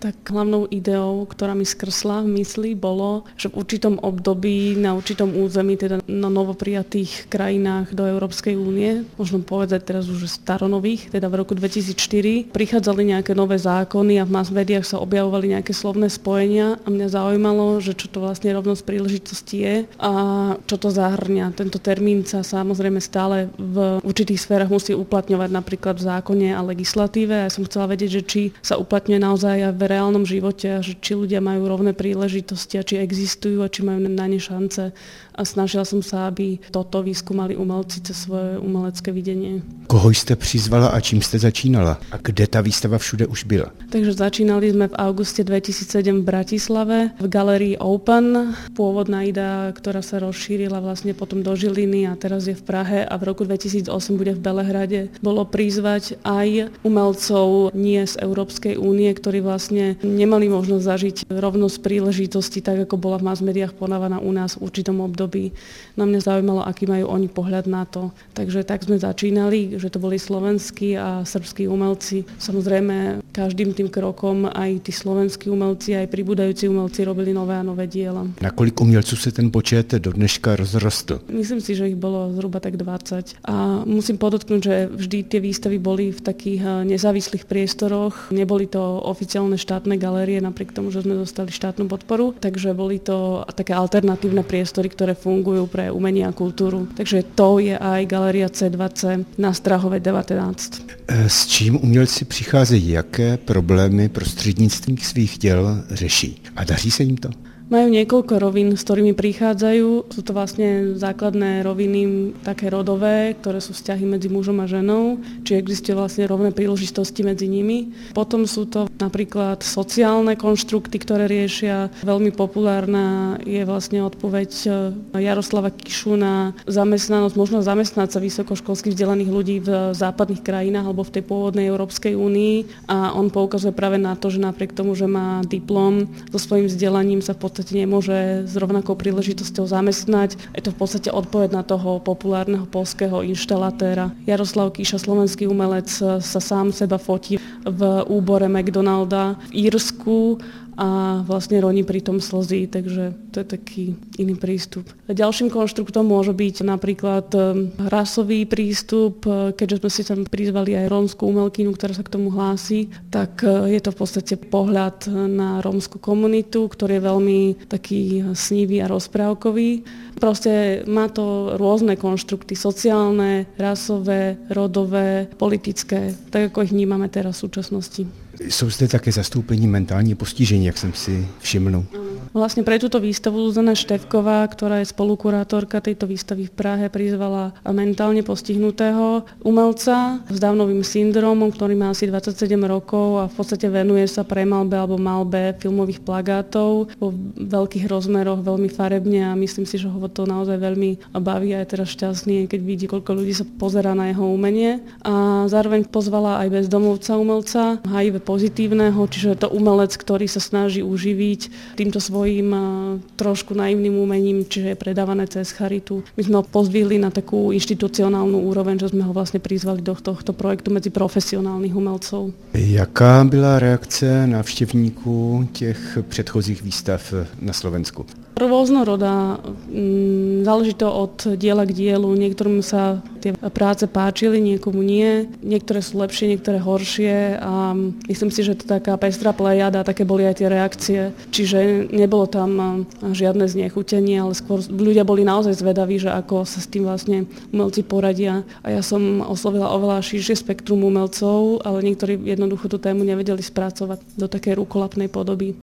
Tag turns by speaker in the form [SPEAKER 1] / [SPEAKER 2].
[SPEAKER 1] Tak hlavnou ideou, ktorá mi skrsla v mysli, bolo, že v určitom období, na určitom území, teda na novoprijatých krajinách do Európskej únie, možno povedať teraz už staronových, teda v roku 2004, prichádzali nejaké nové zákony a v mass médiách sa objavovali nejaké slovné spojenia a mňa zaujímalo, že čo to vlastne rovnosť príležitosti je a čo to zahrňa. Tento termín sa samozrejme stále v určitých sférach musí uplatňovať, napríklad v zákone a legislatíve. Ja som chcela vedieť, že či sa uplatňuje naozaj aj v reálnom živote a že či ľudia majú rovné príležitosti a či existujú a či majú na ne šance. A snažila som sa, aby toto vyskúmali umelci cez svoje umelecké videnie.
[SPEAKER 2] Koho jste přizvala a čím jste začínala? A kde ta výstava všude už byla?
[SPEAKER 1] Takže začínali sme v auguste 2007 v Bratislave v galerii Open. Pôvodná idea, ktorá sa rozšírila vlastne potom do Žiliny a teraz je v Prahe a v roku 2008 bude v Belehrade, bolo prizvať aj umelcov nie z Európskej únie, ktorí vlastne nemali možnosť zažiť rovnosť príležitosti, tak ako bola v mass médiách podávaná u nás v určitom období. Na mňa zaujímalo, aký majú oni pohľad na to. Takže tak sme začínali, že to boli slovenskí a srbskí umelci. Samozrejme, každým tým krokom aj tí slovenskí umelci, aj pribúdajúci umelci robili nové a nové diela.
[SPEAKER 2] Na kolik umělců se ten počet do dneška rozrostl?
[SPEAKER 1] Myslím si, že ich bolo zhruba tak 20. A musím podotknúť, že vždy tie výstavy boli v takých nezávislých priestoroch. Neboli to oficiálne štátne galérie, napriek tomu, že sme dostali štátnu podporu. Takže boli to také alternatívne priestory, ktoré fungujú pre umenie a kultúru. Takže to je aj Galéria C2C na Strahovej 19.
[SPEAKER 2] S čím umělci přicházejí? Jaké problémy prostřednictvím svých děl řeší? A daří se jim to?
[SPEAKER 1] Majú niekoľko rovín, s ktorými prichádzajú. Sú to vlastne základné roviny také rodové, ktoré sú vzťahy medzi mužom a ženou, či existujú vlastne rovné príležitosti medzi nimi. Potom sú to napríklad sociálne konštrukty, ktoré riešia. Veľmi populárna je vlastne odpoveď Jaroslava Kišu na zamestnanosť, možno zamestnať sa vysokoškolsky vzdelaných ľudí v západných krajinách alebo v tej pôvodnej Európskej únii. A on poukazuje práve na to, že napriek tomu, že má diplom, so svojím vzdelaním sa v podstate nemôže s rovnakou príležitosťou zamestnať. Je to v podstate odpoveď na toho populárneho poľského inštalatéra. Jaroslav Kíša, slovenský umelec, sa sám seba fotí v úbore McDonalda v Írsku a vlastne roní pri tom slzy, takže to je taký iný prístup. Ďalším konštruktom môže byť napríklad rasový prístup, keďže sme si tam prizvali aj rómsku umelkyňu, ktorá sa k tomu hlási, tak je to v podstate pohľad na rómsku komunitu, ktorý je veľmi taký snivý a rozprávkový. Proste má to rôzne konštrukty, sociálne, rasové, rodové, politické, tak ako ich vnímame teraz v súčasnosti.
[SPEAKER 2] Jsou zde také zastoupení mentálně postižení, jak jsem si všimnul.
[SPEAKER 1] Vlastne pre túto výstavu Zuzana Števková, ktorá je spolukurátorka tejto výstavy v Prahe, prizvala mentálne postihnutého umelca s Downovým syndrómom, ktorý má asi 27 rokov a v podstate venuje sa premalbe alebo malbe filmových plagátov vo veľkých rozmeroch, veľmi farebne a myslím si, že ho to naozaj veľmi baví a je teraz šťastný, keď vidí, koľko ľudí sa pozerá na jeho umenie. A zároveň pozvala aj bezdomovca umelca, HIV pozitívneho, čiže je to umelec, ktorý sa snaží uživiť týmto svojím trošku naivným umením, čiže je predávané cez charitu. My sme ho pozdvihli na takú inštitucionálnu úroveň, že sme ho vlastne prizvali do tohto projektu medzi profesionálnych umelcov.
[SPEAKER 2] Jaká byla reakce návštěvníků těch předchozích výstav na Slovensku?
[SPEAKER 1] Rôznorodá, záleží to od diela k dielu. Niektorým sa tie práce páčili, niekomu nie. Niektoré sú lepšie, niektoré horšie a myslím si, že to taká pestrá plejada, také boli aj tie reakcie. Čiže nebolo tam žiadne znechutenie, ale skôr ľudia boli naozaj zvedaví, že ako sa s tým vlastne umelci poradia. A ja som oslovila oveľa širšie spektrum umelcov, ale niektorí jednoducho tú tému nevedeli spracovať do takej rukolapnej podoby.